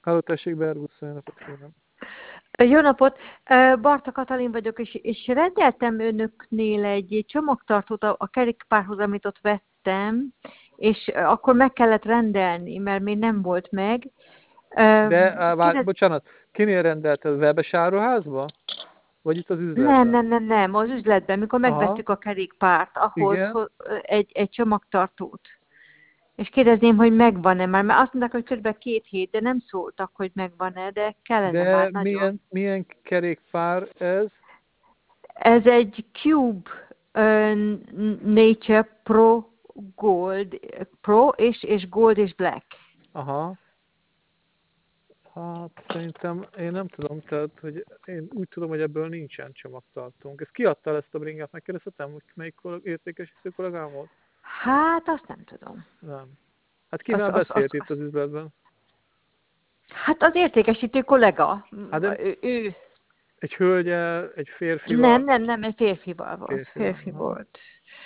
Halló, tessék, Bergusz, jó napot kívánok. Jó napot! Barta Katalin vagyok, és rendeltem önöknél egy csomagtartót a kerékpárhoz, amit ott vettem, és akkor meg kellett rendelni, mert még nem volt meg. De, Kérdez... bocsánat, kinél rendelted? Webes áruházba? Vagy itt az Nem, üzletben? nem, nem, nem, az üzletben, mikor Aha, megvettük a kerékpárt, ahhoz igen. egy csomagtartót. És kérdezném, hogy megvan-e már, mert azt mondták, hogy kb. 2 hét, de nem szóltak, hogy megvan-e, de kellene már De nagyon. milyen kerékpár ez? Ez egy Cube Nature Pro Gold, Pro és Gold és Black. Aha. Hát szerintem, én nem tudom, tehát, hogy én úgy tudom, hogy ebből nincsen csomagtartónk. Ezt kiadta el ezt a bringát? Megkérdezhetem, hogy melyik értékesítő kollégám volt? Hát azt nem tudom. Nem. Hát kivel beszélt itt az üzletben? Hát az értékesítő kollega. Hát de Ő. egy hölgyel, egy férfival? Nem, egy férfival volt. Férfival. Férfi volt.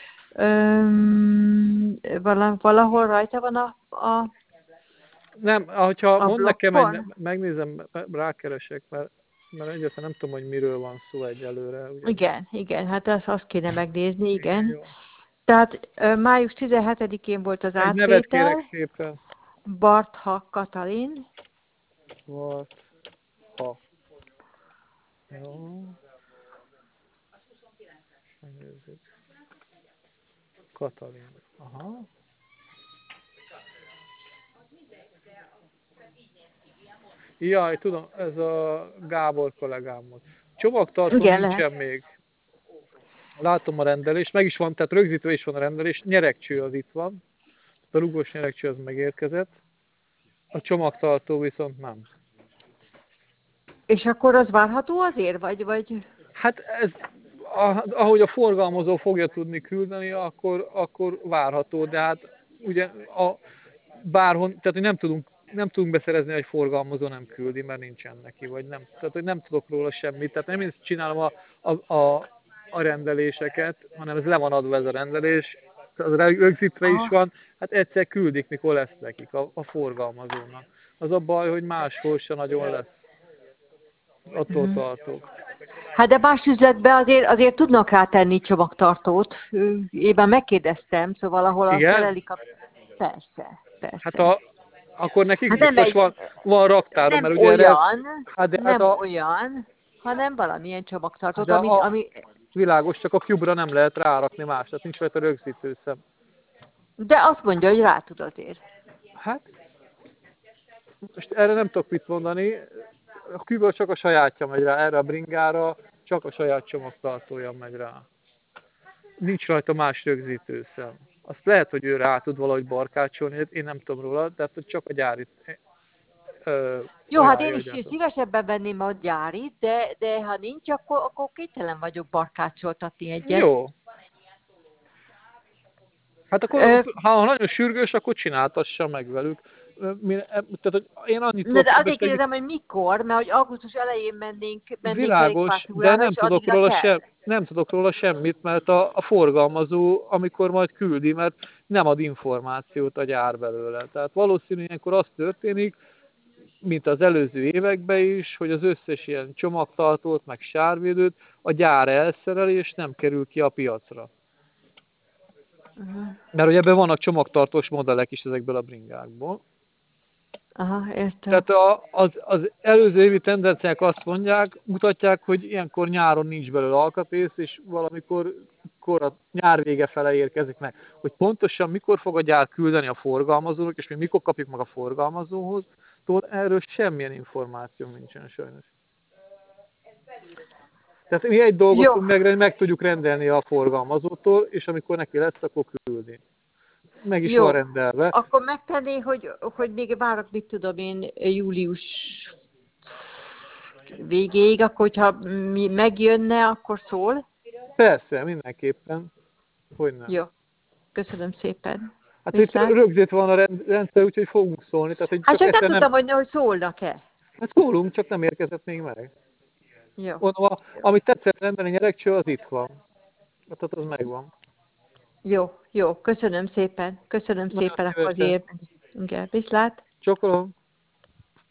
Valahol rajta van Nem, hogyha a mond nekem, blokkon? megnézem, rákeresek, mert egyáltalán nem tudom, hogy miről van szó egyelőre. Ugye? Igen, hát azt kéne megnézni, igen. Jó. Tehát május 17-én volt az Egy nevet kérek átvétel. szépen. Bartha Katalin. Volt. Ha. Jó. Megnézzük. Katalin. Aha. Jaj, tudom, ez a Gábor kollégám volt. Csomagtartó Igen, nincsen lehet. még. Látom a rendelést, meg is van, tehát rögzítve is van a rendelés. Nyeregcső az itt van. A rugós nyeregcső az megérkezett. A csomagtartó viszont nem. És akkor az várható azért, vagy? Hát ez, ahogy a forgalmazó fogja tudni küldeni, akkor várható, de hát ugye bárhon, tehát hogy nem tudunk beszerezni, hogy forgalmazó nem küldi, mert nincsen neki, vagy nem, tehát hogy nem tudok róla semmit, tehát nem én csinálom a rendeléseket, hanem ez le van adva ez a rendelés, az rögzítve is Aha. van, hát egyszer küldik, mikor lesz nekik a forgalmazónak. Az a baj, hogy máshol se nagyon lesz. Attól tartok. Hát de más üzletben azért tudnak rátenni csomagtartót. Én már megkérdeztem, szóval ahol azt Igen? szerelik a... Persze. Hát akkor nekik Hát nem biztos van raktáron, nem mert ugye erre, olyan, hát, de, hát nem olyan, hanem valamilyen csomagtartót, de ami... világos, csak a Cube-ra nem lehet rárakni más, tehát nincs rajta rögzítőszem. De azt mondja, hogy rá tud azért. Hát, most erre nem tudok mit mondani, a Cube-ra csak a sajátja megy rá, erre a bringára csak a saját csomagtartója megy rá. Nincs rajta más rögzítőszem. Azt lehet, hogy ő rá tud valahogy barkácsolni, én nem tudom róla, tehát csak a gyári Jó, hát én ajánlja a is gyártó. szívesebben venném a gyárit, de ha nincs, akkor kénytelen vagyok barkácsoltatni egyet. Jó. Hát akkor, ha nagyon sürgős, akkor csináltassa meg velük. Tehát, hogy én annyit tudok De azért segíteni, kérdezem, hogy mikor, mert hogy augusztus elején mennénk világos, de kerékpártúrára, és addigra kell. nem tudok róla semmit, mert a forgalmazó, amikor majd küldi, mert nem ad információt a gyár belőle. Tehát valószínűleg ilyenkor az történik, mint az előző években is, hogy az összes ilyen csomagtartót, meg sárvédőt a gyár elszereli, és nem kerül ki a piacra. Mert ugye ebben vannak csomagtartós modellek is ezekből a bringákból. Aha, értem. Tehát az előző évi tendenciák azt mutatják, hogy ilyenkor nyáron nincs belőle alkatrész, és valamikor a nyár vége fele érkezik meg. Hogy pontosan mikor fog a gyár küldeni a forgalmazónak, és mi mikor kapjuk meg a forgalmazóhoz, erről semmilyen információ nincsen sajnos. Tehát mi egy dolgot Jó, tudunk meg tudjuk rendelni a forgalmazótól, és amikor neki lesz, akkor küldi. Meg is van jó. rendelve. Akkor megtenné, hogy még várok, mit tudom én, július végéig, akkor hogyha megjönne, akkor szól. Persze, mindenképpen. Hogy nem. Jó, köszönöm szépen. Hát itt Viszlát. rögzítve van a rendszer, úgyhogy fogunk szólni. Tehát, hogy Hát csak nem nem... tudtam, hogy szólnak-e. Hát szólunk, csak nem érkezett még meg. Jó. Mondom, amit tetszett rendelni nyeregcső, az itt van. Tehát az megvan. Jó, köszönöm szépen. Köszönöm Nagyon szépen akkor szívesen. azért. Igen, viszlát. Csokolom.